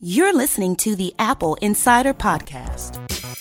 You're listening to the Apple Insider Podcast.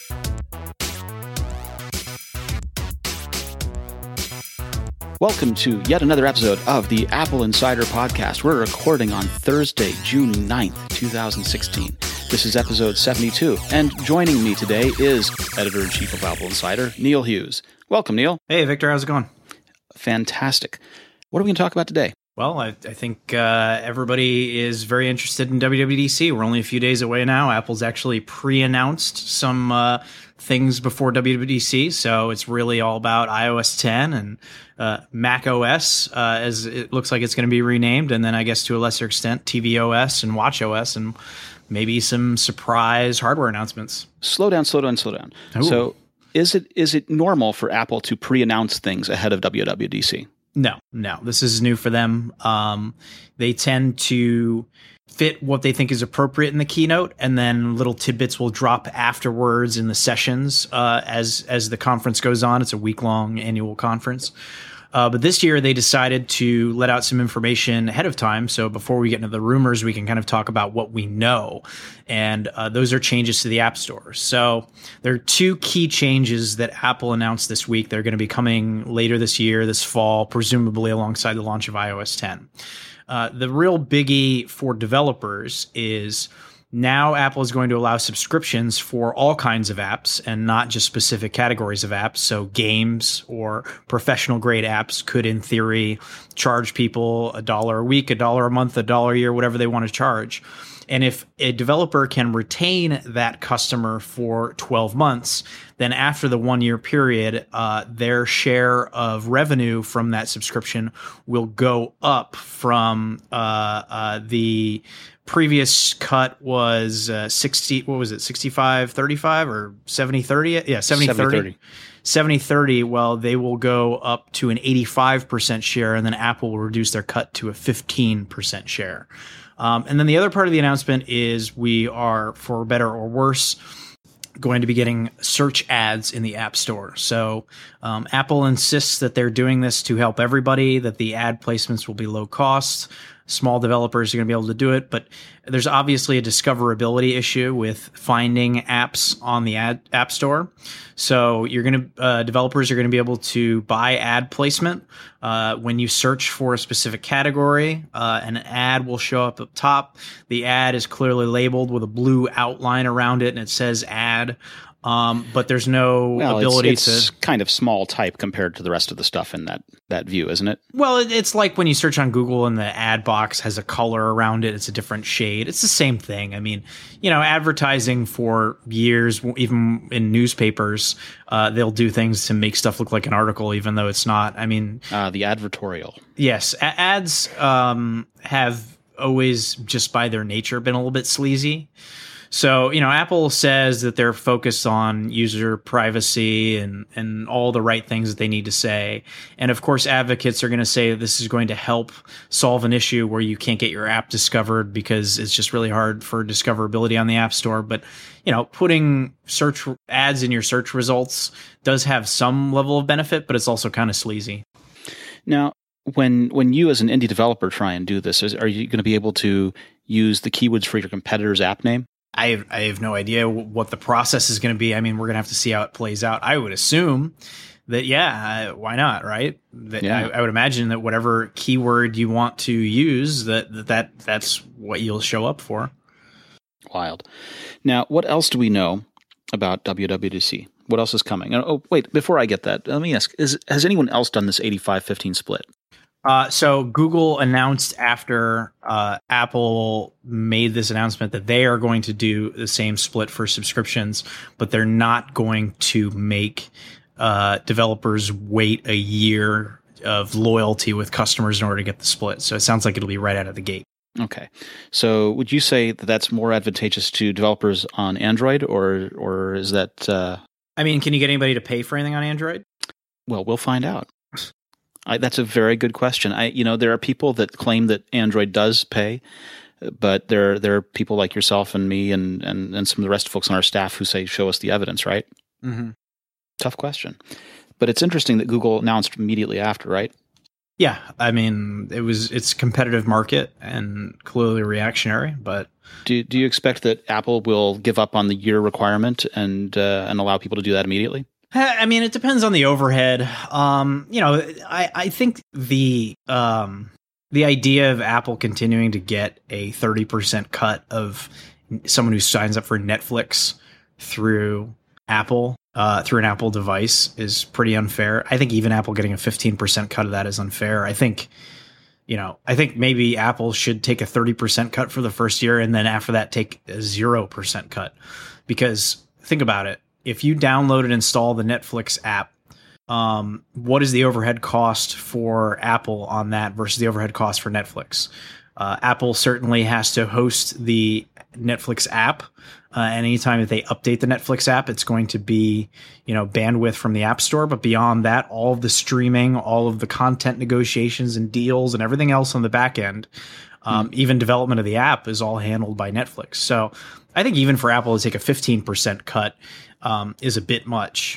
Welcome to yet another episode of the Apple Insider Podcast. We're recording on Thursday, June 9th, 2016. This is episode 72, and joining me today is Editor-in-Chief of Apple Insider, Neil Hughes. Welcome, Neil. Hey, Victor. How's it going? Fantastic. What are we going to talk about today? Well, I think everybody is very interested in WWDC. We're only a few days away now. Apple's actually pre-announced some things before WWDC, so it's really all about iOS 10 and Mac OS, as it looks like it's going to be renamed, and then I guess to a lesser extent, tvOS and watchOS, and maybe some surprise hardware announcements. Slow down. Ooh. So is it normal for Apple to pre-announce things ahead of WWDC? No. This is new for them. They tend to fit what they think is appropriate in the keynote, and then little tidbits will drop afterwards in the sessions as the conference goes on. It's a week-long annual conference. But this year they decided to let out some information ahead of time. So before we get into the rumors, we can kind of talk about what we know. And those are changes to the App Store. So there are two key changes that Apple announced this week. They're going to be coming later this year, this fall, presumably alongside the launch of iOS 10. The real biggie for developers is now Apple is going to allow subscriptions for all kinds of apps and not just specific categories of apps. So games or professional grade apps could, in theory, charge people $1 a week, $1 a month, $1 a year, whatever they want to charge. And if a developer can retain that customer for 12 months, then after the 1 year period, their share of revenue from that subscription will go up from the previous cut was 65-35 or 70-30? Yeah, 70-30. 70-30, well, they will go up to an 85% share, and then Apple will reduce their cut to a 15% share. And then the other part of the announcement is we are, for better or worse, going to be getting search ads in the App Store. So Apple insists that they're doing this to help everybody, that the ad placements will be low cost. Small developers are going to be able to do it, but there's obviously a discoverability issue with finding apps on the App Store. So developers are going to be able to buy ad placement. When you search for a specific category, an ad will show up top. The ad is clearly labeled with a blue outline around it, and it says ad. But there's no ability it's kind of small type compared to the rest of the stuff in that view, isn't it? Well, it's like when you search on Google and the ad box has a color around it. It's a different shade. It's the same thing. I mean, advertising for years, even in newspapers, they'll do things to make stuff look like an article, even though it's not. I mean, the advertorial. Yes. Ads have always, just by their nature, been a little bit sleazy. So, Apple says that they're focused on user privacy and all the right things that they need to say. And of course, advocates are going to say that this is going to help solve an issue where you can't get your app discovered because it's just really hard for discoverability on the App Store. But, putting search ads in your search results does have some level of benefit, but it's also kind of sleazy. Now, when you as an indie developer try and do this, are you going to be able to use the keywords for your competitor's app name? I have no idea what the process is going to be. I mean, we're going to have to see how it plays out. I would assume that, why not, right? I would imagine that whatever keyword you want to use, that's what you'll show up for. Wild. Now, what else do we know about WWDC? What else is coming? Oh, wait, before I get that, let me ask, has anyone else done this 85-15 split? So Google announced after Apple made this announcement that they are going to do the same split for subscriptions, but they're not going to make developers wait a year of loyalty with customers in order to get the split. So it sounds like it'll be right out of the gate. Okay. So would you say that that's more advantageous to developers on Android, or is that... I mean, can you get anybody to pay for anything on Android? Well, we'll find out. That's a very good question. There are people that claim that Android does pay, but there are people like yourself and me and some of the rest of folks on our staff who say, show us the evidence, right? Mm-hmm. Tough question. But it's interesting that Google announced immediately after, right? Yeah, I mean, it's a competitive market and clearly reactionary, but Do you expect that Apple will give up on the year requirement and allow people to do that immediately? I mean, it depends on the overhead. I think the idea of Apple continuing to get a 30% cut of someone who signs up for Netflix through Apple, through an Apple device is pretty unfair. I think even Apple getting a 15% cut of that is unfair. I think maybe Apple should take a 30% cut for the first year and then after that take a 0% cut. Because think about it. If you download and install the Netflix app, what is the overhead cost for Apple on that versus the overhead cost for Netflix? Apple certainly has to host the Netflix app. And anytime that they update the Netflix app, it's going to be, bandwidth from the App Store. But beyond that, all of the streaming, all of the content negotiations and deals and everything else on the back end, even development of the app is all handled by Netflix. So I think even for Apple to take a 15% cut is a bit much.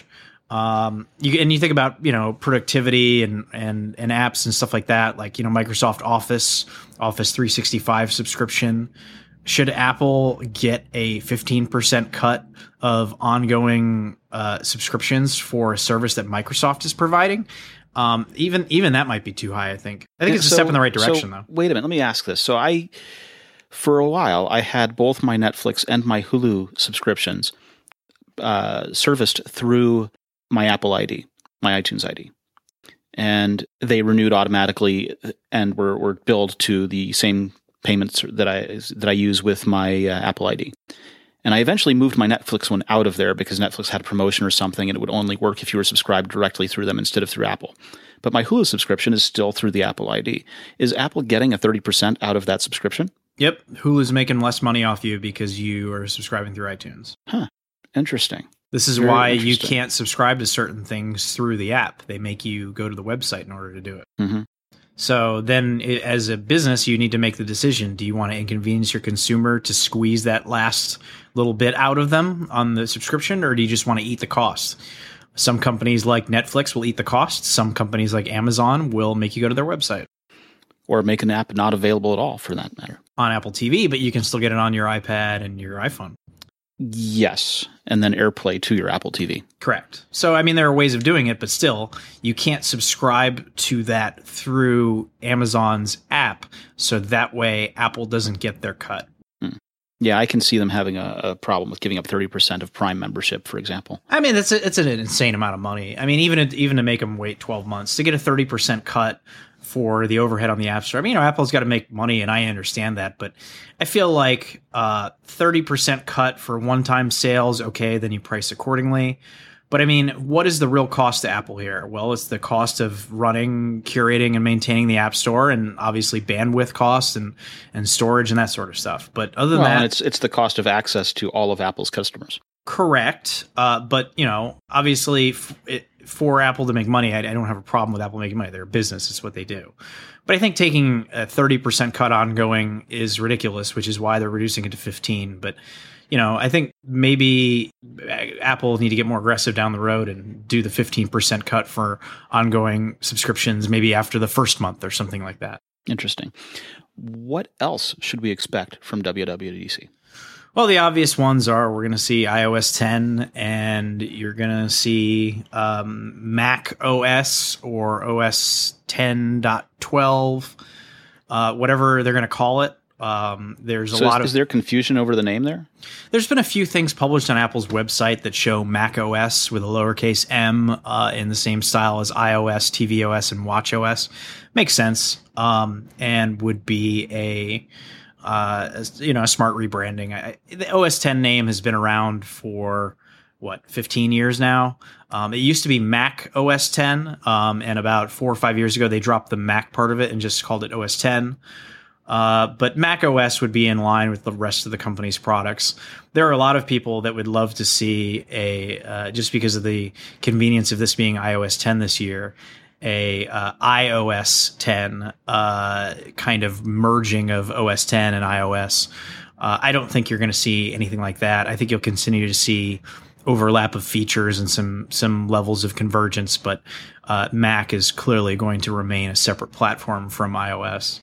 You think about, productivity and apps and stuff like that, like, Microsoft Office 365 subscription. Should Apple get a 15% cut of ongoing subscriptions for a service that Microsoft is providing? Even that might be too high, I think. I think it's a step in the right direction, though. Wait a minute. Let me ask this. So for a while, I had both my Netflix and my Hulu subscriptions serviced through my Apple ID, my iTunes ID. And they renewed automatically and were billed to the same payments that I use with my Apple ID. And I eventually moved my Netflix one out of there because Netflix had a promotion or something, and it would only work if you were subscribed directly through them instead of through Apple. But my Hulu subscription is still through the Apple ID. Is Apple getting a 30% out of that subscription? Yep. Hulu's making less money off you because you are subscribing through iTunes. Huh. Interesting. This is why you can't subscribe to certain things through the app. They make you go to the website in order to do it. Mm-hmm. So then as a business, you need to make the decision. Do you want to inconvenience your consumer to squeeze that last little bit out of them on the subscription, or do you just want to eat the cost? Some companies like Netflix will eat the cost. Some companies like Amazon will make you go to their website. Or make an app not available at all, for that matter. On Apple TV, but you can still get it on your iPad and your iPhone. Yes, and then AirPlay to your Apple TV. Correct. So, I mean, there are ways of doing it, but still, you can't subscribe to that through Amazon's app, so that way Apple doesn't get their cut. Yeah, I can see them having a problem with giving up 30% of Prime membership, for example. I mean, it's an insane amount of money. I mean, even to make them wait 12 months to get a 30% cut for the overhead on the App Store. I mean, Apple's got to make money, and I understand that, but I feel like 30% cut for one-time sales, okay, then you price accordingly. But I mean, what is the real cost to Apple here? Well, it's the cost of running, curating, and maintaining the App Store, and obviously bandwidth costs and storage and that sort of stuff. But other than that, it's the cost of access to all of Apple's customers. Correct. But obviously, for Apple to make money, I don't have a problem with Apple making money. They're a business; it's what they do. But I think taking a 30% cut ongoing is ridiculous, which is why they're reducing it to 15%. But I think maybe Apple need to get more aggressive down the road and do the 15% cut for ongoing subscriptions, maybe after the first month or something like that. Interesting. What else should we expect from WWDC? Well, the obvious ones are we're going to see iOS 10 and you're going to see Mac OS or OS 10.12, whatever they're going to call it. Is there confusion over the name there? There's been a few things published on Apple's website that show Mac OS with a lowercase m in the same style as iOS, tvOS, and watchOS. Makes sense, and would be a smart rebranding. The OS 10 name has been around for 15 years now. It used to be Mac OS 10, and about 4 or 5 years ago they dropped the Mac part of it and just called it OS 10. But Mac OS would be in line with the rest of the company's products. There are a lot of people that would love to see just because of the convenience of this being iOS 10 this year, a iOS 10 kind of merging of OS 10 and iOS. I don't think you're going to see anything like that. I think you'll continue to see overlap of features and some levels of convergence, but Mac is clearly going to remain a separate platform from iOS.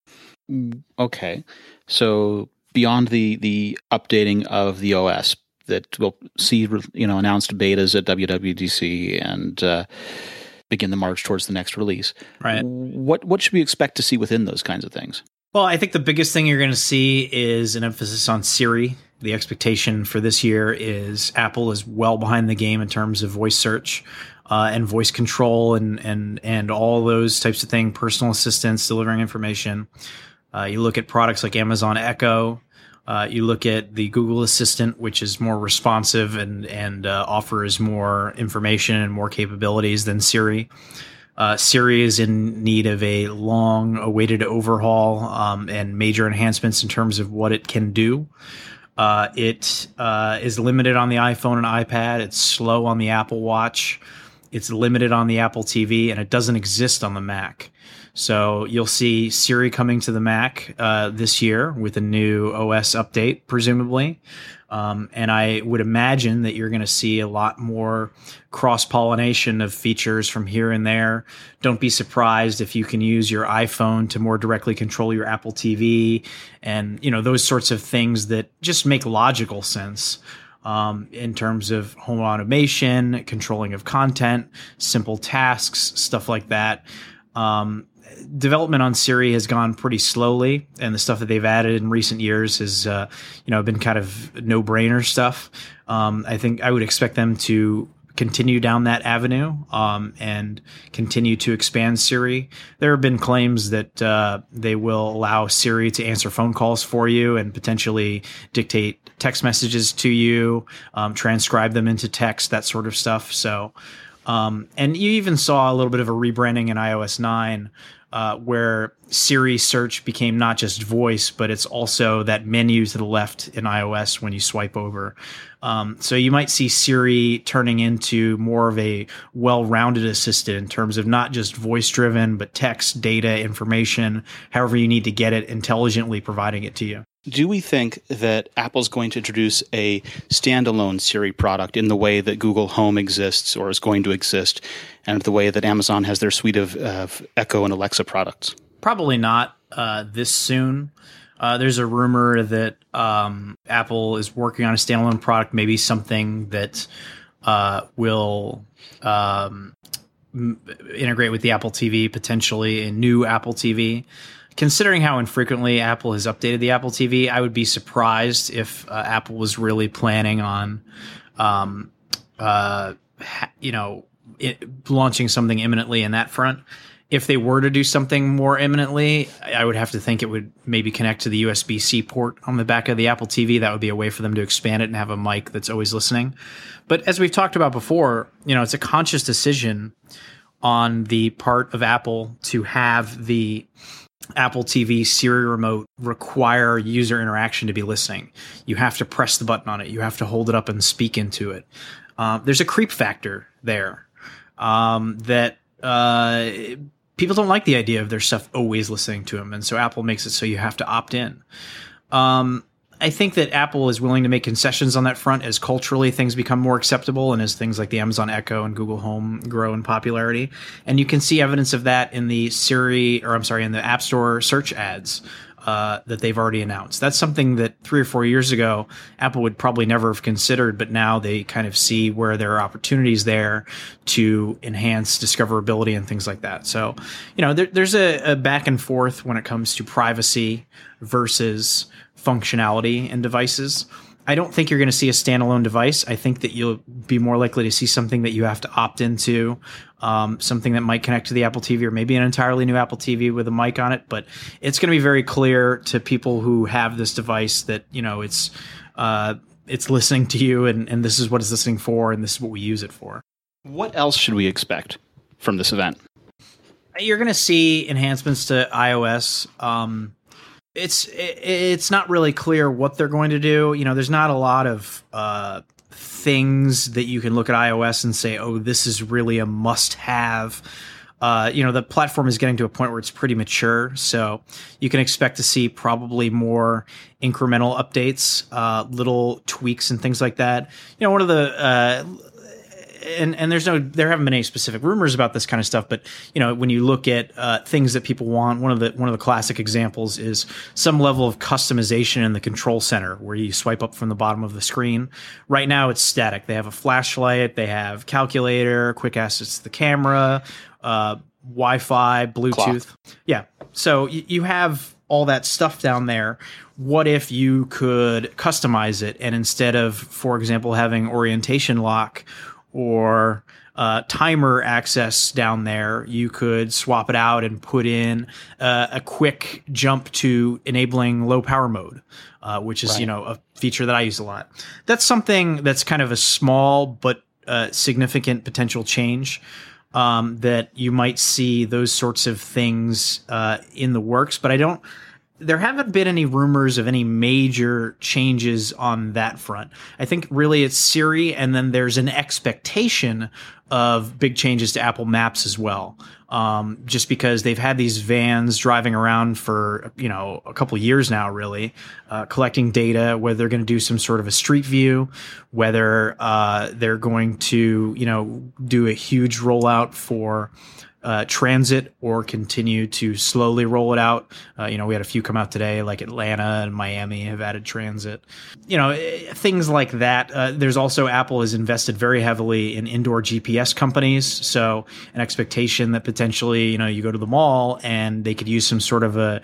Okay. So beyond the updating of the OS that we'll see, announced betas at WWDC and begin the march towards the next release. Right. What should we expect to see within those kinds of things? Well, I think the biggest thing you're going to see is an emphasis on Siri. The expectation for this year is Apple is well behind the game in terms of voice search and voice control and all those types of things, personal assistants delivering information. You look at products like Amazon Echo. You look at the Google Assistant, which is more responsive and offers more information and more capabilities than Siri. Siri is in need of a long-awaited overhaul and major enhancements in terms of what it can do. It is limited on the iPhone and iPad. It's slow on the Apple Watch. It's limited on the Apple TV, and it doesn't exist on the Mac. So you'll see Siri coming to the Mac this year with a new OS update, presumably. And I would imagine that you're going to see a lot more cross-pollination of features from here and there. Don't be surprised if you can use your iPhone to more directly control your Apple TV and, those sorts of things that just make logical sense. In terms of home automation, controlling of content, simple tasks, stuff like that. Development on Siri has gone pretty slowly, and the stuff that they've added in recent years has, been kind of no-brainer stuff. I think I would expect them to continue down that avenue and continue to expand Siri. There have been claims that they will allow Siri to answer phone calls for you and potentially dictate text messages to you, transcribe them into text, that sort of stuff. So, and you even saw a little bit of a rebranding in iOS 9 where Siri search became not just voice, but it's also that menu to the left in iOS when you swipe over. So you might see Siri turning into more of a well-rounded assistant in terms of not just voice-driven, but text, data, information, however you need to get it, intelligently providing it to you. Do we think that Apple's going to introduce a standalone Siri product in the way that Google Home exists or is going to exist, and the way that Amazon has their suite of Echo and Alexa products? Probably not this soon. There's a rumor that Apple is working on a standalone product, maybe something that will integrate with the Apple TV, potentially a new Apple TV. Considering how infrequently Apple has updated the Apple TV, I would be surprised if Apple was really planning on, launching something imminently in that front. If they were to do something more imminently, I would have to think it would maybe connect to the USB-C port on the back of the Apple TV. That would be a way for them to expand it and have a mic that's always listening. But as we've talked about before, it's a conscious decision on the part of Apple to have the Apple TV Siri remote require user interaction to be listening. You have to press the button on it. You have to hold it up and speak into it. There's a creep factor there that people don't like the idea of their stuff always listening to them. And so Apple makes it so you have to opt in. I think that Apple is willing to make concessions on that front as culturally things become more acceptable and as things like the Amazon Echo and Google Home grow in popularity. And you can see evidence of that in the in the App Store search ads that they've already announced. That's something that 3 or 4 years ago, Apple would probably never have considered, but now they kind of see where there are opportunities there to enhance discoverability and things like that. So, there's a back and forth when it comes to privacy versus functionality in devices. I don't think you're going to see a standalone device. I think that you'll be more likely to see something that you have to opt into, something that might connect to the Apple TV or maybe an entirely new Apple TV with a mic on it. But it's going to be very clear to people who have this device that, it's listening to you and this is what it's listening for and this is what we use it for. What else should we expect from this event? You're going to see enhancements to iOS. It's not really clear what they're going to do. There's not a lot of things that you can look at iOS and say, oh, this is really a must-have. The platform is getting to a point where it's pretty mature, so you can expect to see probably more incremental updates, little tweaks and things like that. One of the and there haven't been any specific rumors about this kind of stuff, but when you look at things that people want, one of the classic examples is some level of customization in the control center where you swipe up from the bottom of the screen. Right now it's static. They have a flashlight, they have calculator, quick access to the camera, Wi-Fi, Bluetooth. Cloth. Yeah. So you have all that stuff down there. What if you could customize it, and instead of, for example, having orientation lock or timer access down there, you could swap it out and put in a quick jump to enabling low power mode, which is, a feature that I use a lot. That's something that's kind of a small but significant potential change. That you might see those sorts of things in the works, but there haven't been any rumors of any major changes on that front. I think really it's Siri, and then there's an expectation of big changes to Apple Maps as well. Just because they've had these vans driving around for, a couple of years now, really, collecting data, whether they're going to do some sort of a street view, whether they're going to, do a huge rollout for transit or continue to slowly roll it out. We had a few come out today, like Atlanta and Miami have added transit. Things like that. There's also, Apple has invested very heavily in indoor GPS companies. So an expectation that potentially, you go to the mall and they could use some sort of a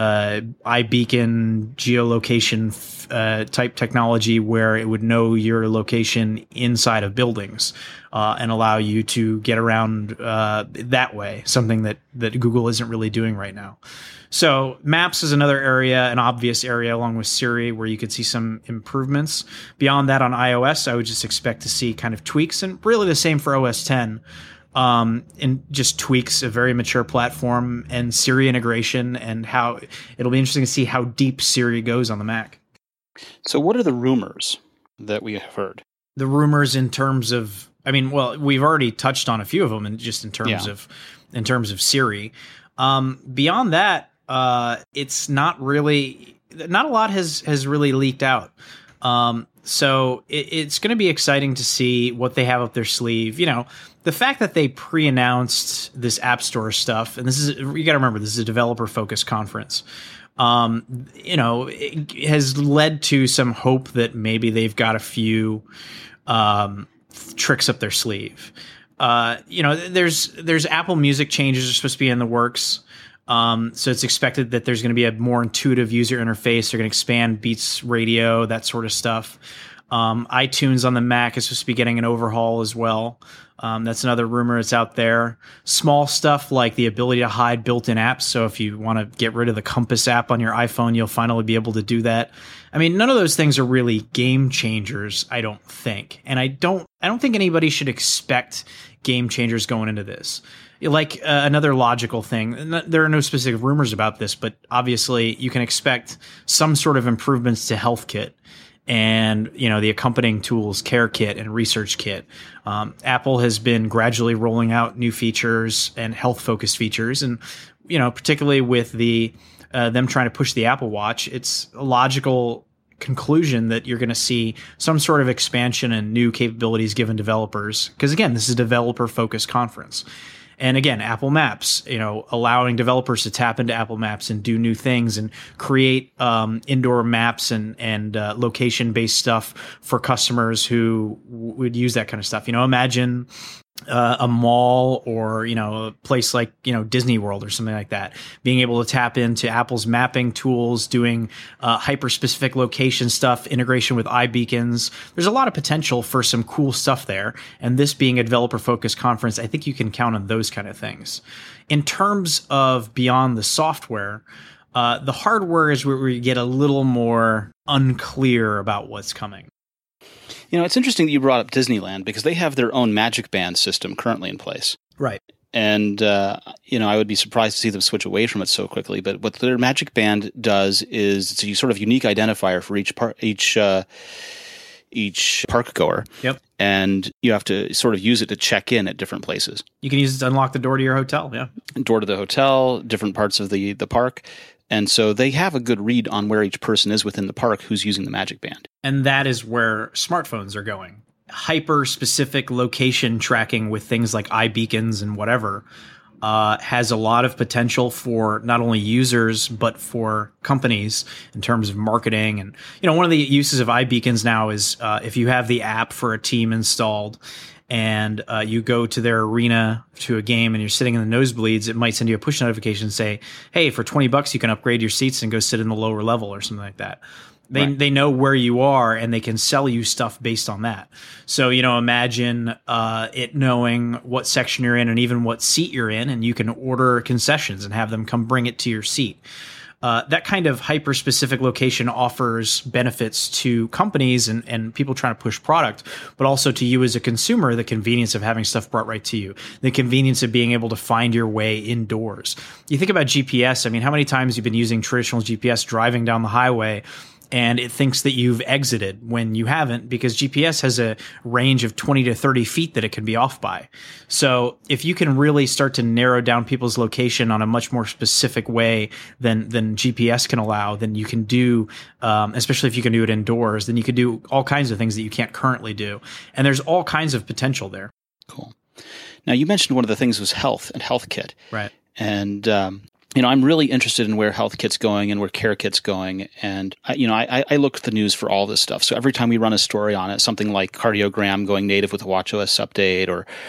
iBeacon geolocation type technology where it would know your location inside of buildings. And allow you to get around that way, something that Google isn't really doing right now. So Maps is another area, an obvious area, along with Siri, where you could see some improvements. Beyond that, on iOS, I would just expect to see kind of tweaks, and really the same for OS X, and just tweaks, a very mature platform, and Siri integration, and how it'll be interesting to see how deep Siri goes on the Mac. So what are the rumors that we have heard? The rumors in terms of, we've already touched on a few of them, and just in terms of Siri. Beyond that, it's not a lot has really leaked out. So it's going to be exciting to see what they have up their sleeve. The fact that they pre-announced this App Store stuff, and you got to remember, this is a developer-focused conference. It has led to some hope that maybe they've got a few tricks up their sleeve. There's Apple Music changes are supposed to be in the works. So it's expected that there's going to be a more intuitive user interface. They're going to expand Beats Radio, that sort of stuff. iTunes on the Mac is supposed to be getting an overhaul as well. That's another rumor that's out there. Small stuff like the ability to hide built-in apps. So if you want to get rid of the Compass app on your iPhone, you'll finally be able to do that. None of those things are really game changers, I don't think. And I don't think anybody should expect game changers going into this. Like another logical thing, there are no specific rumors about this, but obviously you can expect some sort of improvements to HealthKit and the accompanying tools, CareKit and ResearchKit. Apple has been gradually rolling out new features and health-focused features, and particularly with them trying to push the Apple Watch, it's a logical conclusion that you're going to see some sort of expansion and new capabilities given developers. Because again, this is a developer-focused conference. And again, Apple Maps, allowing developers to tap into Apple Maps and do new things and create indoor maps and location-based stuff for customers who would use that kind of stuff. Imagine a mall or, a place like, Disney World or something like that, being able to tap into Apple's mapping tools, doing hyper-specific location stuff, integration with iBeacons. There's a lot of potential for some cool stuff there. And this being a developer-focused conference, I think you can count on those kind of things. In terms of beyond the software, the hardware is where we get a little more unclear about what's coming. It's interesting that you brought up Disneyland because they have their own Magic Band system currently in place. Right. And, I would be surprised to see them switch away from it so quickly. But what their Magic Band does is it's a sort of unique identifier for each park goer. Yep. And you have to sort of use it to check in at different places. You can use it to unlock the door to your hotel, yeah. Door to the hotel, different parts of the park. And so they have a good read on where each person is within the park who's using the Magic Band. And that is where smartphones are going. Hyper-specific location tracking with things like iBeacons and whatever has a lot of potential for not only users, but for companies in terms of marketing. And, one of the uses of iBeacons now is if you have the app for a team installed and you go to their arena to a game and you're sitting in the nosebleeds, it might send you a push notification and say, hey, for $20, you can upgrade your seats and go sit in the lower level or something like that. They know where you are and they can sell you stuff based on that. So, imagine it knowing what section you're in and even what seat you're in, and you can order concessions and have them come bring it to your seat. That kind of hyper-specific location offers benefits to companies and people trying to push product, but also to you as a consumer, the convenience of having stuff brought right to you, the convenience of being able to find your way indoors. You think about GPS. I mean, how many times you've been using traditional GPS driving down the highway and it thinks that you've exited when you haven't, because GPS has a range of 20 to 30 feet that it can be off by. So if you can really start to narrow down people's location on a much more specific way than GPS can allow, then you can do, especially if you can do it indoors, then you could do all kinds of things that you can't currently do. And there's all kinds of potential there. Cool. Now, you mentioned one of the things was health and HealthKit. Right. And, I'm really interested in where HealthKit's going and where CareKit's going. And, I look at the news for all this stuff. So every time we run a story on it, something like Cardiogram going native with a watchOS update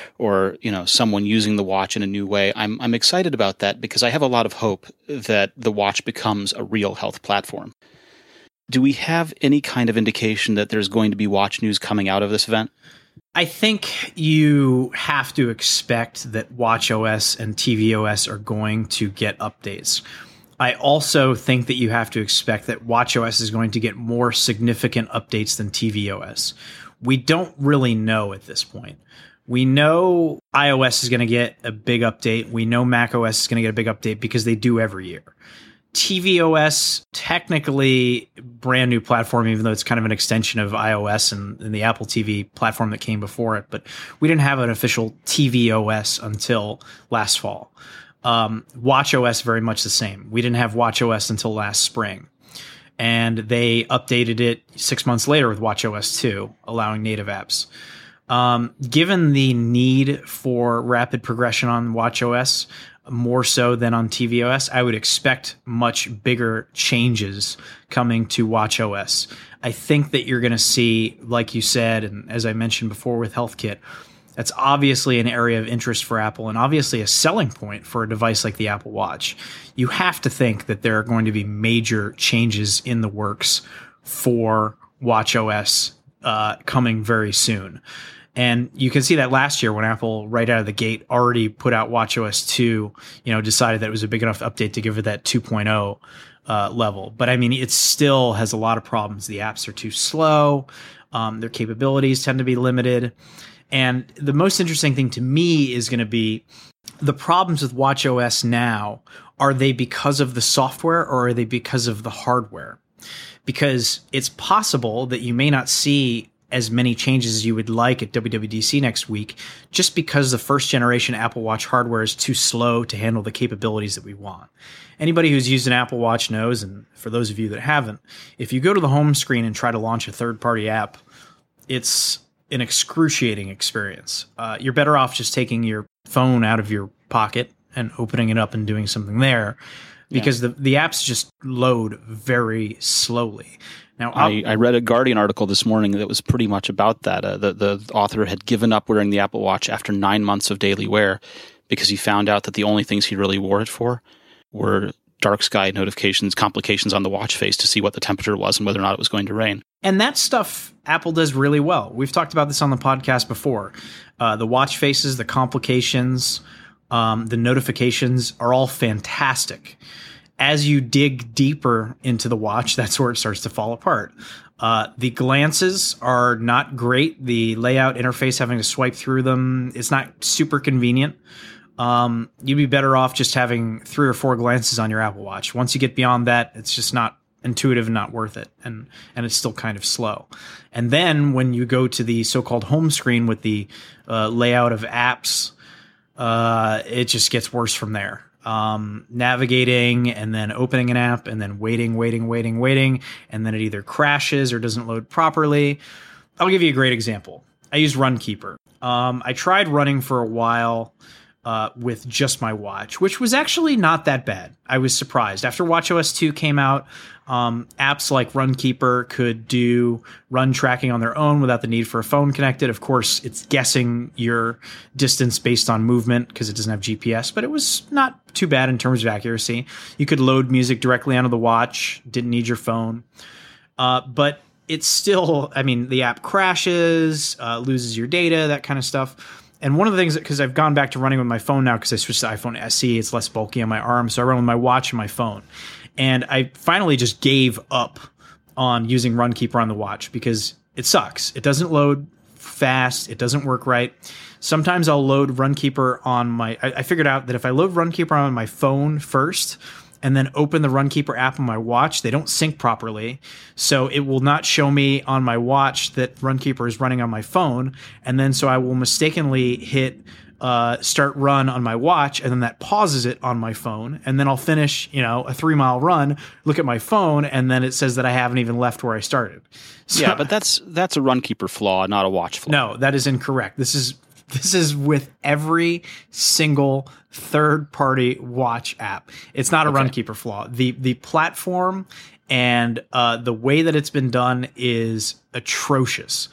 or someone using the watch in a new way, I'm excited about that because I have a lot of hope that the watch becomes a real health platform. Do we have any kind of indication that there's going to be watch news coming out of this event? I think you have to expect that watchOS and tvOS are going to get updates. I also think that you have to expect that watchOS is going to get more significant updates than tvOS. We don't really know at this point. We know iOS is going to get a big update. We know macOS is going to get a big update because they do every year. tvOS, technically brand new platform, even though it's kind of an extension of iOS and the Apple TV platform that came before it. But we didn't have an official tvOS until last fall. watchOS, very much the same. We didn't have watchOS until last spring. And they updated it 6 months later with watchOS 2, allowing native apps. Given the need for rapid progression on watchOS, more so than on tvOS, I would expect much bigger changes coming to watchOS. I think that you're going to see, like you said, and as I mentioned before with HealthKit, that's obviously an area of interest for Apple and obviously a selling point for a device like the Apple Watch. You have to think that there are going to be major changes in the works for watchOS coming very soon. And you can see that last year when Apple, right out of the gate, already put out watchOS 2, decided that it was a big enough update to give it that 2.0 level. But I mean, it still has a lot of problems. The apps are too slow. Their capabilities tend to be limited. And the most interesting thing to me is going to be the problems with watchOS now. Are they because of the software or are they because of the hardware? Because it's possible that you may not see as many changes as you would like at WWDC next week, just because the first generation Apple Watch hardware is too slow to handle the capabilities that we want. Anybody who's used an Apple Watch knows, and for those of you that haven't, if you go to the home screen and try to launch a third-party app, it's an excruciating experience. You're better off just taking your phone out of your pocket and opening it up and doing something there, because the apps just load very slowly. Now, I read a Guardian article this morning that was pretty much about that. The author had given up wearing the Apple Watch after 9 months of daily wear because he found out that the only things he really wore it for were dark sky notifications, complications on the watch face to see what the temperature was and whether or not it was going to rain. And that stuff Apple does really well. We've talked about this on the podcast before. The watch faces, the complications, the notifications are all fantastic. As you dig deeper into the watch, that's where it starts to fall apart. The glances are not great. The layout interface, having to swipe through them, it's not super convenient. You'd be better off just having 3 or 4 glances on your Apple Watch. Once you get beyond that, it's just not intuitive and not worth it, and it's still kind of slow. And then when you go to the so-called home screen with the layout of apps, it just gets worse from there. Navigating and then opening an app and then waiting, and then it either crashes or doesn't load properly. I'll give you a great example. I use Runkeeper. I tried running for a while with just my watch, which was actually not that bad. I was surprised. After watchOS 2 came out, apps like Runkeeper could do run tracking on their own without the need for a phone connected. Of course, it's guessing your distance based on movement because it doesn't have GPS, but it was not too bad in terms of accuracy. You could load music directly onto the watch, didn't need your phone. But it's still, I mean, the app crashes, loses your data, that kind of stuff. And one of the things, because I've gone back to running with my phone now because I switched to iPhone SE, it's less bulky on my arm, so I run with my watch and my phone. And I finally just gave up on using Runkeeper on the watch because it sucks. It doesn't load fast. It doesn't work right. Sometimes I'll load Runkeeper on my... I figured out that if I load Runkeeper on my phone first and then open the Runkeeper app on my watch, they don't sync properly. So it will not show me on my watch that Runkeeper is running on my phone. And then so I will mistakenly hit start run on my watch, and then that pauses it on my phone. And then I'll finish, a 3-mile run, look at my phone, and then it says that I haven't even left where I started. So, yeah, but that's a Runkeeper flaw, not a watch flaw. No, that is incorrect. This is with every single third-party watch app. It's not a Runkeeper flaw. The platform and the way that it's been done is atrocious.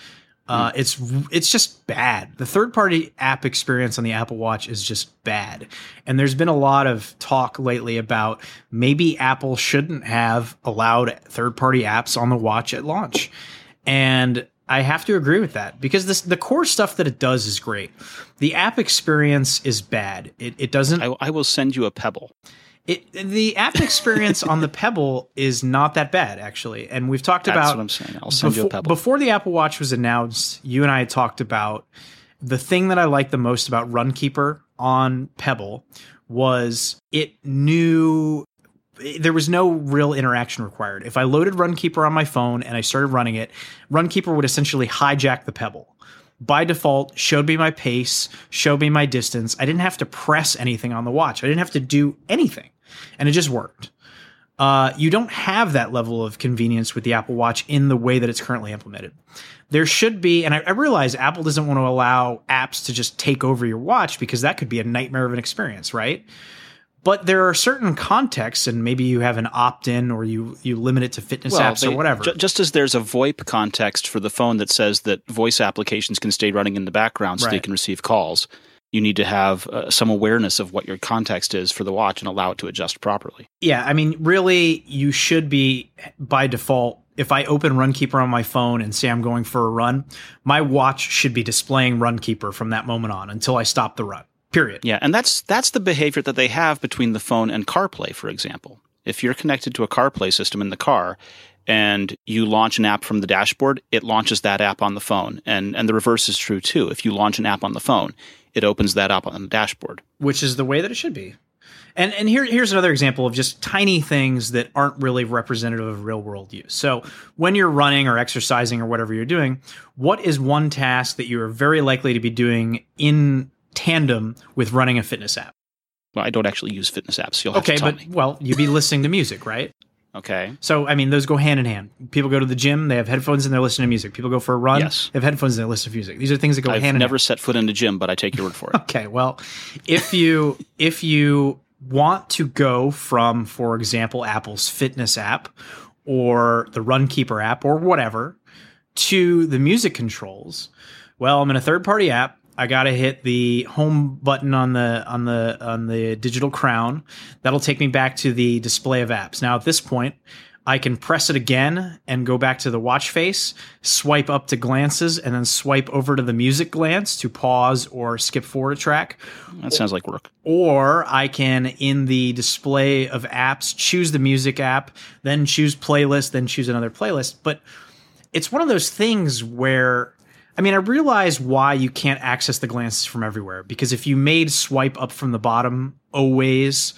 It's just bad. The third-party app experience on the Apple Watch is just bad. And there's been a lot of talk lately about maybe Apple shouldn't have allowed third-party apps on the watch at launch. And I have to agree with that because the core stuff that it does is great. The app experience is bad. It doesn't... I will send you a Pebble. The app experience on the Pebble is not that bad, actually. And we've talked about... That's what I'm saying. I'll send you a Pebble. Before the Apple Watch was announced, you and I had talked about the thing that I liked the most about Runkeeper on Pebble was it knew... There was no real interaction required. If I loaded Runkeeper on my phone and I started running it, Runkeeper would essentially hijack the Pebble. By default, showed me my pace, showed me my distance. I didn't have to press anything on the watch. I didn't have to do anything. And it just worked. You don't have that level of convenience with the Apple Watch in the way that it's currently implemented. There should be, and I realize Apple doesn't want to allow apps to just take over your watch because that could be a nightmare of an experience, right? But there are certain contexts, and maybe you have an opt-in or you limit it to fitness apps or whatever. Just as there's a VoIP context for the phone that says that voice applications can stay running in the background so they can receive calls, you need to have some awareness of what your context is for the watch and allow it to adjust properly. Yeah, I mean, really, you should be, by default, if I open Runkeeper on my phone and say I'm going for a run, my watch should be displaying Runkeeper from that moment on until I stop the run. Period. Yeah, and that's the behavior that they have between the phone and CarPlay, for example. If you're connected to a CarPlay system in the car and you launch an app from the dashboard, it launches that app on the phone. And the reverse is true, too. If you launch an app on the phone, it opens that up on the dashboard. Which is the way that it should be. And here's another example of just tiny things that aren't really representative of real-world use. So when you're running or exercising or whatever you're doing, what is one task that you are very likely to be doing in tandem with running a fitness app? Well, I don't actually use fitness apps. So you'll have to tell me. Well, you'd be listening to music, right? Okay. So, I mean, those go hand in hand. People go to the gym, they have headphones and they're listening to music. People go for a run, they have headphones and they listen to music. These are things that go hand in hand. I've never set foot in the gym, but I take your word for it. Okay, well, if you want to go from, for example, Apple's fitness app or the Runkeeper app or whatever to the music controls, well, I'm in a third-party app. I got to hit the home button on the digital crown. That'll take me back to the display of apps. Now, at this point, I can press it again and go back to the watch face, swipe up to glances, and then swipe over to the music glance to pause or skip forward a track. That sounds like work. Or I can, in the display of apps, choose the music app, then choose playlist, then choose another playlist. But it's one of those things where, I mean, I realize why you can't access the glances from everywhere, because if you made swipe up from the bottom always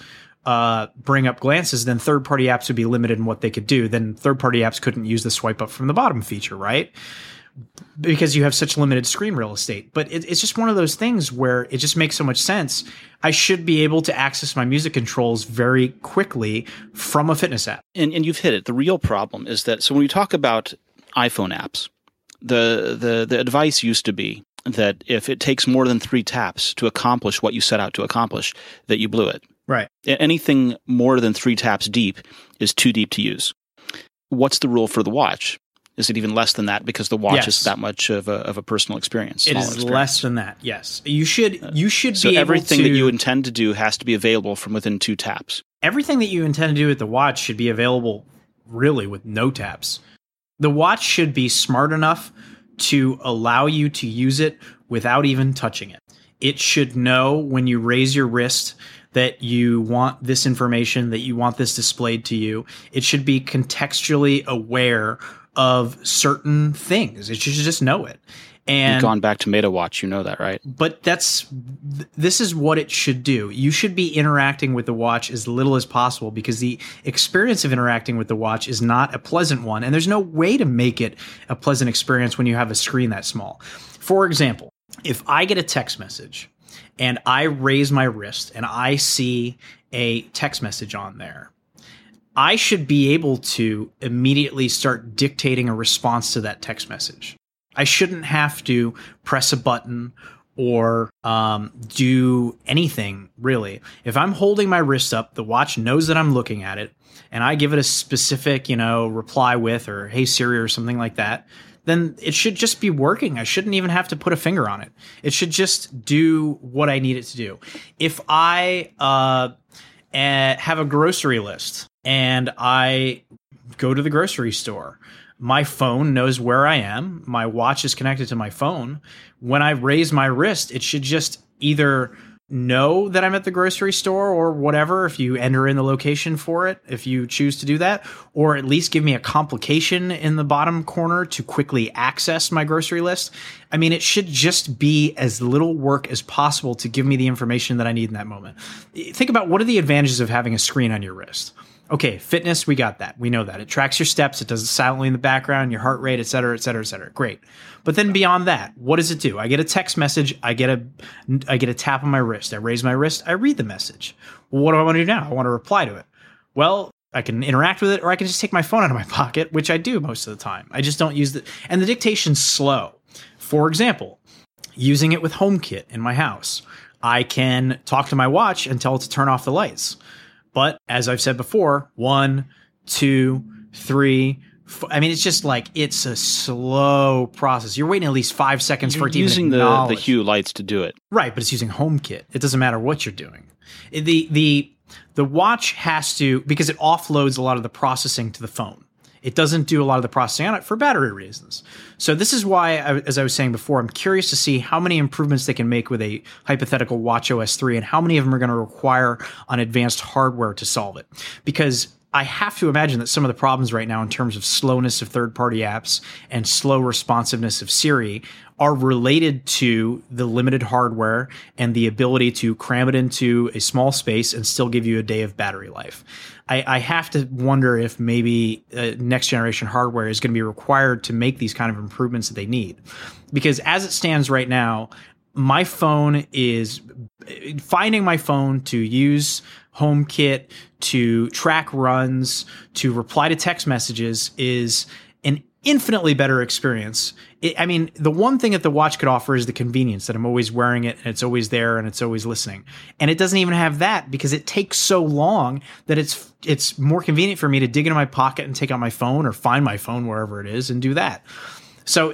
bring up glances, then third-party apps would be limited in what they could do. Then third-party apps couldn't use the swipe up from the bottom feature, right? Because you have such limited screen real estate. But it's just one of those things where it just makes so much sense. I should be able to access my music controls very quickly from a fitness app. And you've hit it. The real problem is that, so when we talk about iPhone apps, the advice used to be that if it takes more than 3 taps to accomplish what you set out to accomplish, that you blew it. Right. Anything more than 3 taps deep is too deep to use. What's the rule for the watch? Is it even less than that because the watch is that much of a personal experience? It is less than that. Yes, you should so be everything able to, that you intend to do has to be available from within 2 taps. Everything that you intend to do with the watch should be available really with no taps. The watch should be smart enough to allow you to use it without even touching it. It should know when you raise your wrist that you want this information, that you want this displayed to you. It should be contextually aware of certain things. It should just know it. And you've gone back to MetaWatch, you know that, right? But this is what it should do. You should be interacting with the watch as little as possible because the experience of interacting with the watch is not a pleasant one. And there's no way to make it a pleasant experience when you have a screen that small. For example, if I get a text message and I raise my wrist and I see a text message on there, I should be able to immediately start dictating a response to that text message. I shouldn't have to press a button or do anything, really. If I'm holding my wrist up, the watch knows that I'm looking at it, and I give it a specific, reply with, or hey Siri or something like that, then it should just be working. I shouldn't even have to put a finger on it. It should just do what I need it to do. If I have a grocery list, and I go to the grocery store, my phone knows where I am. My watch is connected to my phone. When I raise my wrist, it should just either know that I'm at the grocery store or whatever, if you enter in the location for it, if you choose to do that, or at least give me a complication in the bottom corner to quickly access my grocery list. I mean, it should just be as little work as possible to give me the information that I need in that moment. Think about what are the advantages of having a screen on your wrist. Okay, fitness, we got that. We know that. It tracks your steps. It does it silently in the background, your heart rate, et cetera, et cetera, et cetera. Great. But then beyond that, what does it do? I get a text message. I get a tap on my wrist. I raise my wrist. I read the message. Well, what do I want to do now? I want to reply to it. Well, I can interact with it, or I can just take my phone out of my pocket, which I do most of the time. I just don't use it. And the dictation's slow. For example, using it with HomeKit in my house, I can talk to my watch and tell it to turn off the lights. But as I've said before, 1, 2, 3, 4, I mean, it's just like, it's a slow process. You're waiting at least 5 seconds for it to even acknowledge. Using the Hue lights to do it. Right, but it's using HomeKit. It doesn't matter what you're doing. The watch has to, because it offloads a lot of the processing to the phone. It doesn't do a lot of the processing on it for battery reasons. So this is why, as I was saying before, I'm curious to see how many improvements they can make with a hypothetical watchOS 3 and how many of them are going to require on advanced hardware to solve it. Because I have to imagine that some of the problems right now in terms of slowness of third-party apps and slow responsiveness of Siri are related to the limited hardware and the ability to cram it into a small space and still give you a day of battery life. I have to wonder if maybe next generation hardware is going to be required to make these kind of improvements that they need. Because as it stands right now, my phone is finding my phone to use HomeKit, to track runs, to reply to text messages is an infinitely better experience. I mean, the one thing that the watch could offer is the convenience that I'm always wearing it and it's always there and it's always listening. And it doesn't even have that because it takes so long that it's more convenient for me to dig into my pocket and take out my phone or find my phone wherever it is and do that. So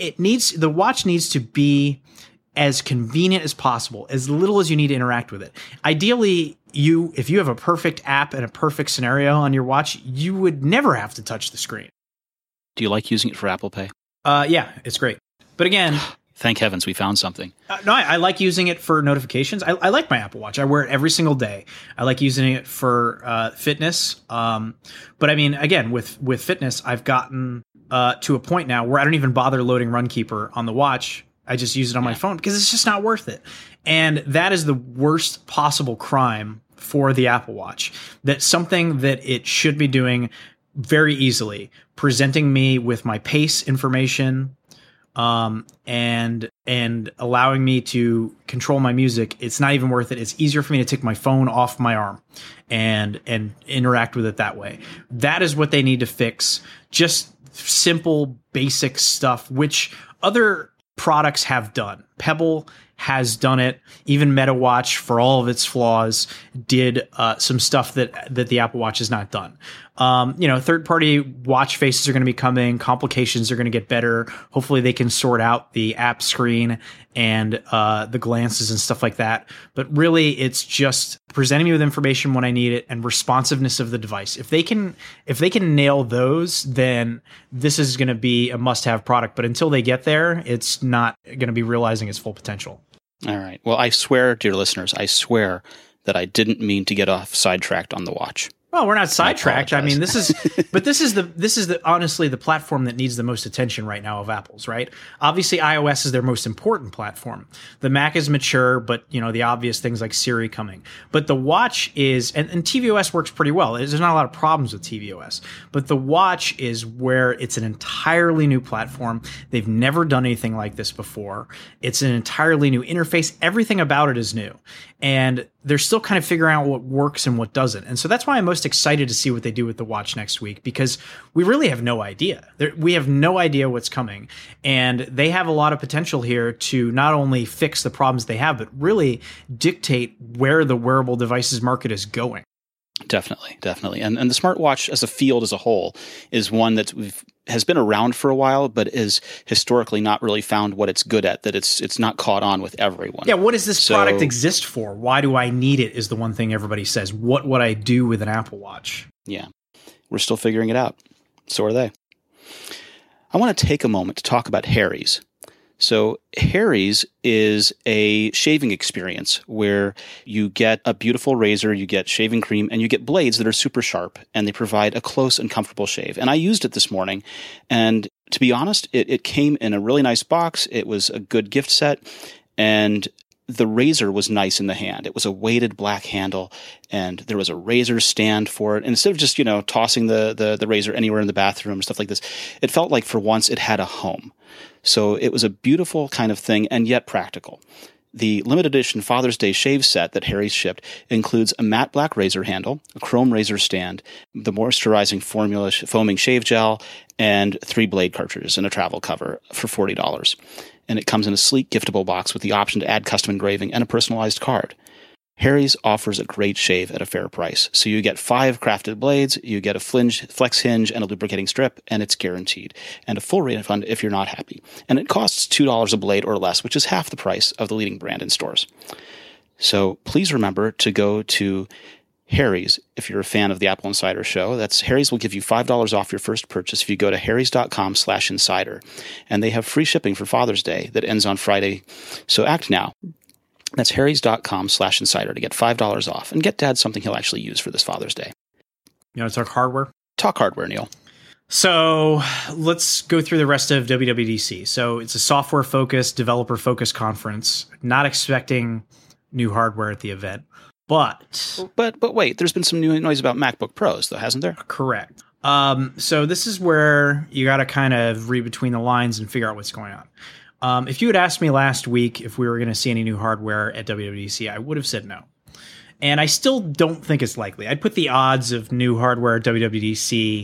the watch needs to be as convenient as possible, as little as you need to interact with it. Ideally, if you have a perfect app and a perfect scenario on your watch, you would never have to touch the screen. Do you like using it for Apple Pay? Yeah, it's great. But again, thank heavens we found something. No, I like using it for notifications. I like my Apple Watch. I wear it every single day. I like using it for fitness. But I mean, again, with fitness, I've gotten to a point now where I don't even bother loading Runkeeper on the watch. I just use it on my phone because it's just not worth it. And that is the worst possible crime for the Apple Watch. That's something that it should be doing very easily, presenting me with my pace information, and allowing me to control my music. It's not even worth it. It's easier for me to take my phone off my arm and interact with it that way. That is what they need to fix. Just simple, basic stuff, which other products have done. Pebble has done it. Even MetaWatch, for all of its flaws, did some stuff that the Apple Watch has not done. Third-party watch faces are going to be coming. Complications are going to get better. Hopefully they can sort out the app screen and the glances and stuff like that. But really, it's just presenting me with information when I need it and responsiveness of the device. If they can nail those, then this is going to be a must-have product. But until they get there, it's not going to be realizing its full potential. All right. Well, I swear, dear listeners, I swear that I didn't mean to get off sidetracked on the watch. Well, we're not sidetracked. I mean, this is honestly the platform that needs the most attention right now of Apple's, right? Obviously, iOS is their most important platform. The Mac is mature, but the obvious things like Siri coming. But the watch is, and tvOS works pretty well. There's not a lot of problems with tvOS, but the watch is where it's an entirely new platform. They've never done anything like this before. It's an entirely new interface. Everything about it is new. And they're still kind of figuring out what works and what doesn't. And so that's why I'm most excited to see what they do with the watch next week, because we really have no idea. We have no idea what's coming. And they have a lot of potential here to not only fix the problems they have, but really dictate where the wearable devices market is going. Definitely. And the smartwatch as a field as a whole is one that has been around for a while, but is historically not really found what it's good at, that it's not caught on with everyone. Yeah, what does this product exist for? Why do I need it is the one thing everybody says. What would I do with an Apple Watch? Yeah, we're still figuring it out. So are they. I want to take a moment to talk about Harry's. So Harry's is a shaving experience where you get a beautiful razor, you get shaving cream, and you get blades that are super sharp, and they provide a close and comfortable shave. And I used it this morning, and to be honest, it came in a really nice box. It was a good gift set, and the razor was nice in the hand. It was a weighted black handle, and there was a razor stand for it. And instead of just, tossing the razor anywhere in the bathroom, stuff like this, it felt like for once it had a home. So it was a beautiful kind of thing, and yet practical. The limited edition Father's Day shave set that Harry's shipped includes a matte black razor handle, a chrome razor stand, the moisturizing formula foaming shave gel, and 3 blade cartridges and a travel cover for $40. And it comes in a sleek giftable box with the option to add custom engraving and a personalized card. Harry's offers a great shave at a fair price. So you get 5 crafted blades, you get a flex hinge and a lubricating strip, and it's guaranteed. And a full refund if you're not happy. And it costs $2 a blade or less, which is half the price of the leading brand in stores. So please remember to go to Harry's if you're a fan of the Apple Insider Show. That's Harry's will give you $5 off your first purchase if you go to harrys.com/insider. And they have free shipping for Father's Day that ends on Friday. So act now. That's harrys.com/insider to get $5 off and get Dad something he'll actually use for this Father's Day. You want to talk hardware? Talk hardware, Neil. So let's go through the rest of WWDC. So it's a software-focused, developer-focused conference. Not expecting new hardware at the event, but wait, there's been some new noise about MacBook Pros, though, hasn't there? Correct. So this is where you got to kind of read between the lines and figure out what's going on. If you had asked me last week if we were going to see any new hardware at WWDC, I would have said no. And I still don't think it's likely. I'd put the odds of new hardware at WWDC.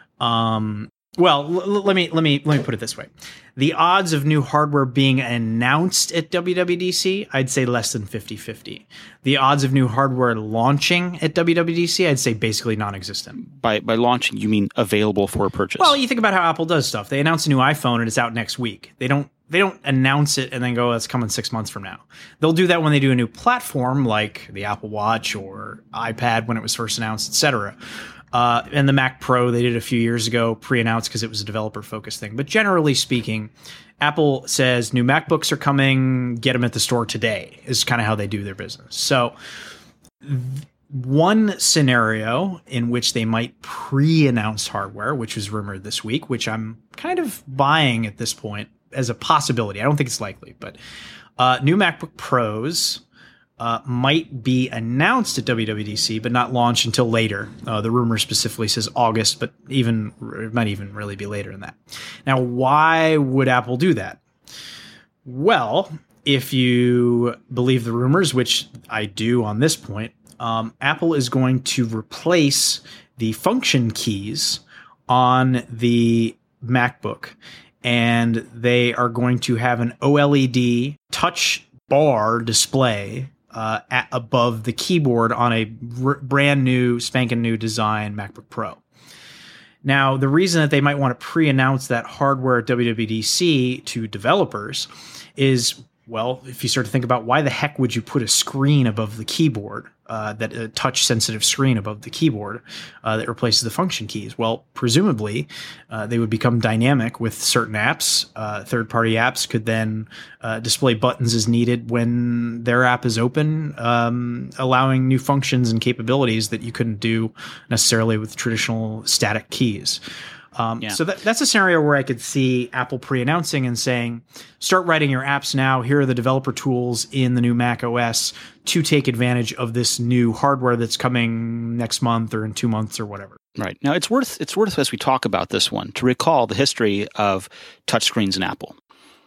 Let me put it this way. The odds of new hardware being announced at WWDC, I'd say less than 50-50. The odds of new hardware launching at WWDC, I'd say basically non-existent. By launching, you mean available for purchase? Well, you think about how Apple does stuff. They announce a new iPhone and it's out next week. They don't announce it and then go, it's coming 6 months from now. They'll do that when they do a new platform like the Apple Watch or iPad when it was first announced, etc. And the Mac Pro, they did a few years ago, pre-announced because it was a developer-focused thing. But generally speaking, Apple says new MacBooks are coming, get them at the store today, is kind of how they do their business. So one scenario in which they might pre-announce hardware, which was rumored this week, which I'm kind of buying at this point as a possibility. I don't think it's likely, but new MacBook Pros might be announced at WWDC, but not launched until later. The rumor specifically says August, but it might even really be later than that. Now, why would Apple do that? Well, if you believe the rumors, which I do on this point, Apple is going to replace the function keys on the MacBook, and they are going to have an OLED touch bar display above the keyboard on a brand new, spanking new design MacBook Pro. Now, the reason that they might want to pre-announce that hardware at WWDC to developers is, well, if you start to think about why the heck would you put a screen above the keyboard, that a touch-sensitive screen above the keyboard that replaces the function keys? Well, presumably, they would become dynamic with certain apps. Third-party apps could then display buttons as needed when their app is open, allowing new functions and capabilities that you couldn't do necessarily with traditional static keys. So that's a scenario where I could see Apple pre-announcing and saying, start writing your apps now. Here are the developer tools in the new Mac OS to take advantage of this new hardware that's coming next month or in 2 months or whatever. Right. Now, it's worth as we talk about this one to recall the history of touchscreens in Apple.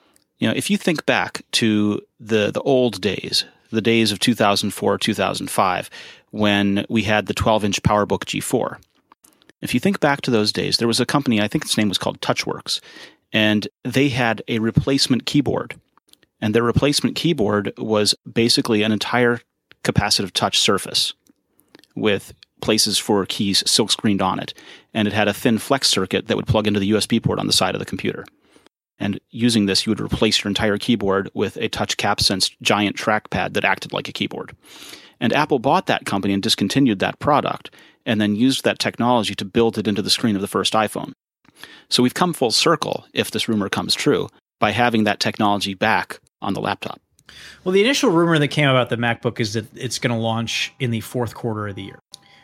If you think back to the old days, the days of 2004, 2005, when we had the 12-inch PowerBook G4. If you think back to those days, there was a company, I think its name was called TouchWorks, and they had a replacement keyboard. And their replacement keyboard was basically an entire capacitive touch surface with places for keys silkscreened on it. And it had a thin flex circuit that would plug into the USB port on the side of the computer. And using this, you would replace your entire keyboard with a touch CapSense giant trackpad that acted like a keyboard. And Apple bought that company and discontinued that product, and then used that technology to build it into the screen of the first iPhone. So we've come full circle, if this rumor comes true, by having that technology back on the laptop. Well, the initial rumor that came about the MacBook is that it's going to launch in the fourth quarter of the year.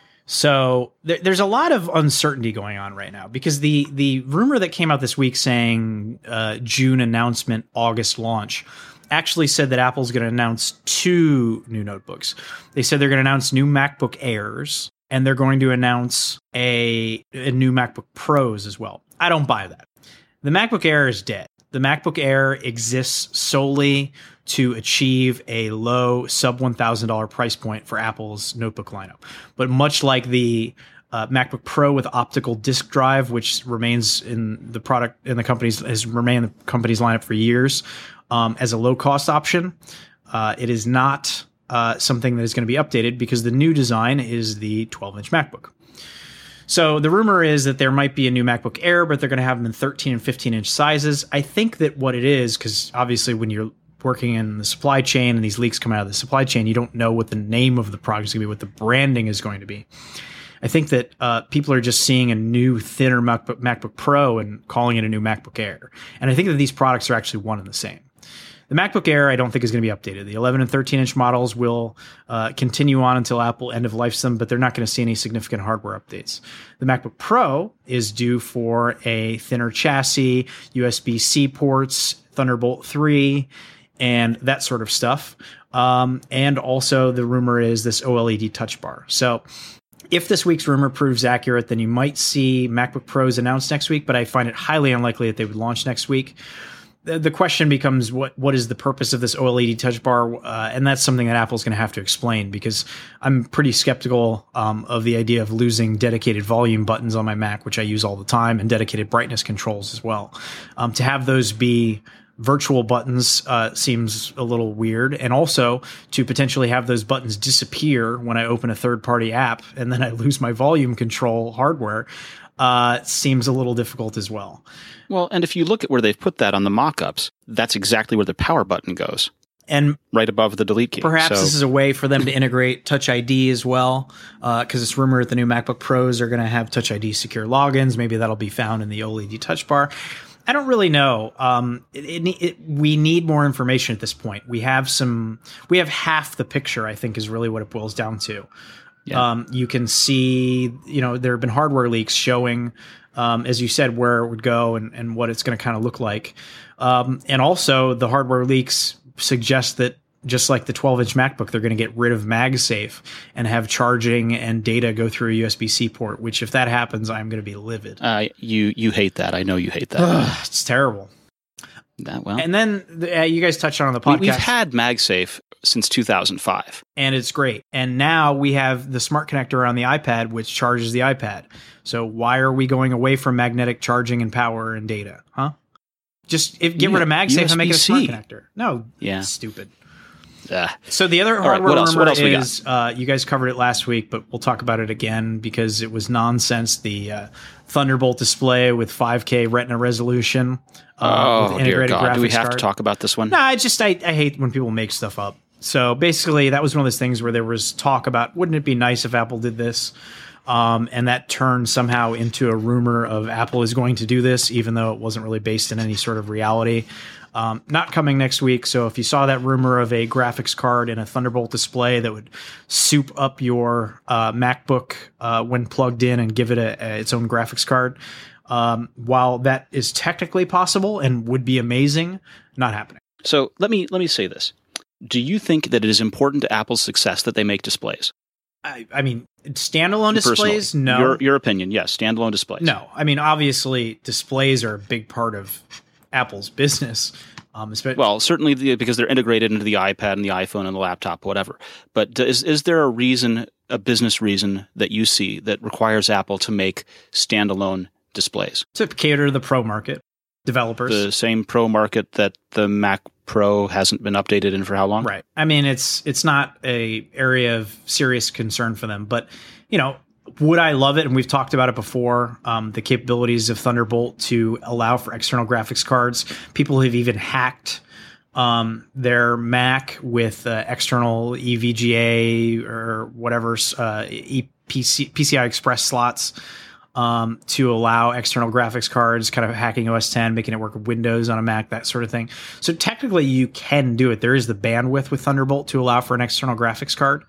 So there's a lot of uncertainty going on right now, because the rumor that came out this week saying June announcement, August launch, actually said that Apple's going to announce 2 new notebooks. They said they're going to announce new MacBook Airs, and they're going to announce a new MacBook Pros as well. I don't buy that. The MacBook Air is dead. The MacBook Air exists solely to achieve a low sub-$1,000 price point for Apple's notebook lineup. But much like the MacBook Pro with optical disk drive, which remains in the product in the company's has remained in the company's lineup for years as a low-cost option, it is not something that is going to be updated, because the new design is the 12-inch MacBook. So the rumor is that there might be a new MacBook Air, but they're going to have them in 13 and 15-inch sizes. I think that what it is, because obviously when you're working in the supply chain and these leaks come out of the supply chain, you don't know what the name of the product is going to be, what the branding is going to be. I think that people are just seeing a new, thinner MacBook Pro and calling it a new MacBook Air. And I think that these products are actually one and the same. The MacBook Air, I don't think is going to be updated. The 11 and 13-inch models will continue on until Apple end-of-life them, but they're not going to see any significant hardware updates. The MacBook Pro is due for a thinner chassis, USB-C ports, Thunderbolt 3, and that sort of stuff. And also the rumor is this OLED touch bar. So if this week's rumor proves accurate, then you might see MacBook Pros announced next week, but I find it highly unlikely that they would launch next week. The question becomes, what is the purpose of this OLED touch bar? And that's something that Apple's going to have to explain, because I'm pretty skeptical of the idea of losing dedicated volume buttons on my Mac, which I use all the time, and dedicated brightness controls as well. To have those be virtual buttons seems a little weird. And also to potentially have those buttons disappear when I open a third-party app and then I lose my volume control hardware seems a little difficult as well. Well, and if you look at where they've put that on the mock-ups, that's exactly where the power button goes. And right above the delete key. Perhaps this is a way for them to integrate Touch ID as well, because it's rumored that the new MacBook Pros are going to have Touch ID secure logins. Maybe that'll be found in the OLED touch bar. I don't really know. We need more information at this point. We have half the picture, I think, is really what it boils down to. Yeah. You can see, there have been hardware leaks showing, as you said, where it would go and what it's going to kind of look like. And also the hardware leaks suggest that just like the 12-inch MacBook, they're going to get rid of MagSafe and have charging and data go through a USB-C port, which if that happens, I'm going to be livid. You hate that. I know you hate that. It's terrible. Well, and then you guys touched on the podcast. We've had MagSafe since 2005. And it's great. And now we have the smart connector on the iPad, which charges the iPad. So why are we going away from magnetic charging and power and data? Huh? Just get rid of MagSafe and make it a smart connector. No, stupid. So the other hardware rumor is, you guys covered it last week, but we'll talk about it again because it was nonsense. The Thunderbolt display with 5K Retina resolution. With integrated dear God. graphics Do we have card. to talk about this one? No, I hate when people make stuff up. So basically, that was one of those things where there was talk about, wouldn't it be nice if Apple did this? And that turned somehow into a rumor of Apple is going to do this, even though it wasn't really based in any sort of reality. Not coming next week. So if you saw that rumor of a graphics card and a Thunderbolt display that would soup up your MacBook when plugged in and give it its own graphics card, while that is technically possible and would be amazing, not happening. So let me say this. Do you think that it is important to Apple's success that they make displays? I mean, standalone displays, personally, no. Your opinion, yes, standalone displays. No, I mean, obviously, displays are a big part of Apple's business. Well, certainly because they're integrated into the iPad and the iPhone and the laptop, whatever. But is there a business reason that you see that requires Apple to make standalone displays? To cater to the pro market, developers. The same pro market that the Mac Pro hasn't been updated in for how long? Right. I mean, it's not a area of serious concern for them, but would I love it? And we've talked about it before. The capabilities of Thunderbolt to allow for external graphics cards. People have even hacked their Mac with external EVGA or whatever PCI Express slots to allow external graphics cards, kind of hacking OS X, making it work with Windows on a Mac, that sort of thing. So technically you can do it. There is the bandwidth with Thunderbolt to allow for an external graphics card.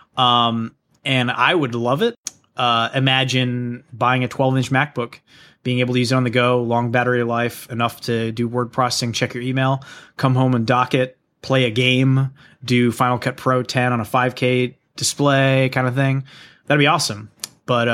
And I would love it. Imagine buying a 12-inch MacBook, being able to use it on the go, long battery life, enough to do word processing, check your email, come home and dock it, play a game, do Final Cut Pro 10 on a 5K display kind of thing. That'd be awesome. But,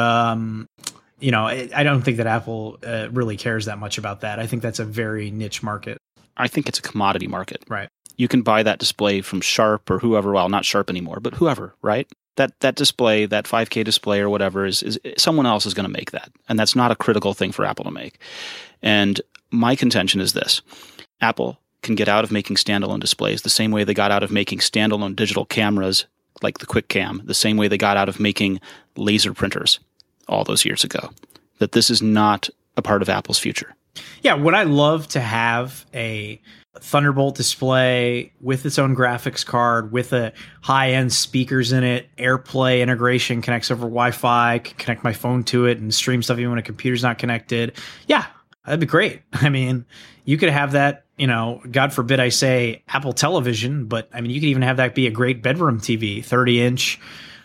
I don't think that Apple really cares that much about that. I think that's a very niche market. I think it's a commodity market. Right. You can buy that display from Sharp or whoever. Well, not Sharp anymore, but whoever, right? That display, that 5K display or whatever, is someone else is going to make that. And that's not a critical thing for Apple to make. And my contention is this. Apple can get out of making standalone displays the same way they got out of making standalone digital cameras like the QuickCam, the same way they got out of making laser printers all those years ago. That this is not a part of Apple's future. Yeah, would I love to have a Thunderbolt display with its own graphics card, with a high-end speakers in it, AirPlay integration, connects over Wi-Fi, can connect my phone to it and stream stuff even when a computer's not connected. Yeah, that'd be great. I mean, you could have that, God forbid I say Apple Television, but I mean, you could even have that be a great bedroom TV, 30-inch,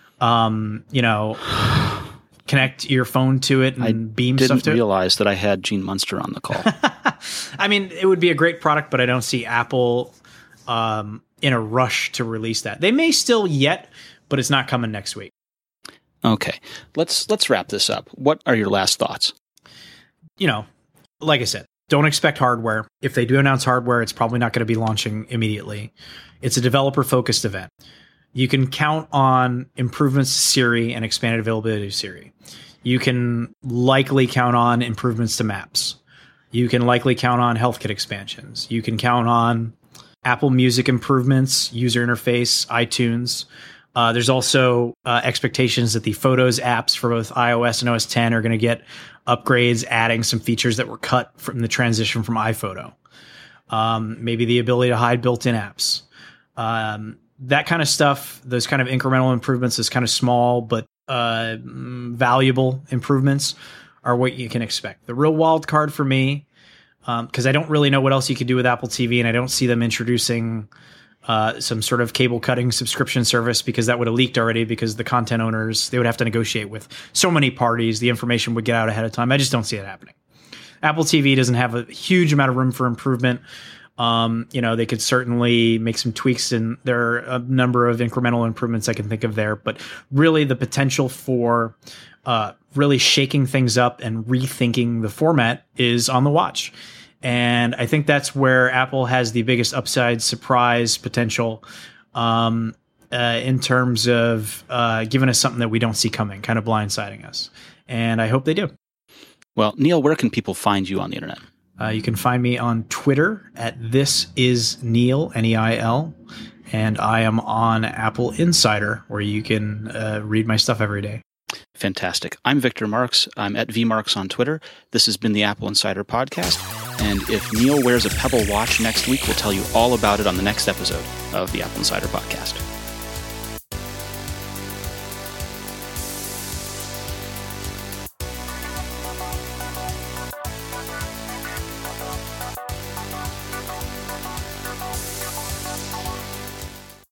connect your phone to it and beam stuff to it. I didn't realize that I had Gene Munster on the call. I mean, it would be a great product, but I don't see Apple in a rush to release that. They may still yet, but it's not coming next week. Okay, let's wrap this up. What are your last thoughts? Like I said, don't expect hardware. If they do announce hardware, it's probably not going to be launching immediately. It's a developer-focused event. You can count on improvements to Siri and expanded availability of Siri. You can likely count on improvements to Maps. You can likely count on HealthKit expansions. You can count on Apple Music improvements, user interface, iTunes. There's also expectations that the Photos apps for both iOS and OS X are going to get upgrades, adding some features that were cut from the transition from iPhoto. Maybe the ability to hide built-in apps. That kind of stuff, those kind of incremental improvements, those kind of small but valuable improvements are what you can expect. The real wild card for me, because I don't really know what else you could do with Apple TV, and I don't see them introducing some sort of cable cutting subscription service, because that would have leaked already, because the content owners, they would have to negotiate with so many parties. The information would get out ahead of time. I just don't see it happening. Apple TV doesn't have a huge amount of room for improvement. They could certainly make some tweaks, and there are a number of incremental improvements I can think of there. But really, the potential for really shaking things up and rethinking the format is on the watch. And I think that's where Apple has the biggest upside surprise potential in terms of giving us something that we don't see coming, kind of blindsiding us. And I hope they do. Well, Neil, where can people find you on the internet? You can find me on Twitter at thisisneil, Neil, and I am on Apple Insider, where you can read my stuff every day. Fantastic. I'm Victor Marks. I'm at VMarks on Twitter. This has been the Apple Insider Podcast. And if Neil wears a Pebble watch next week, we'll tell you all about it on the next episode of the Apple Insider Podcast.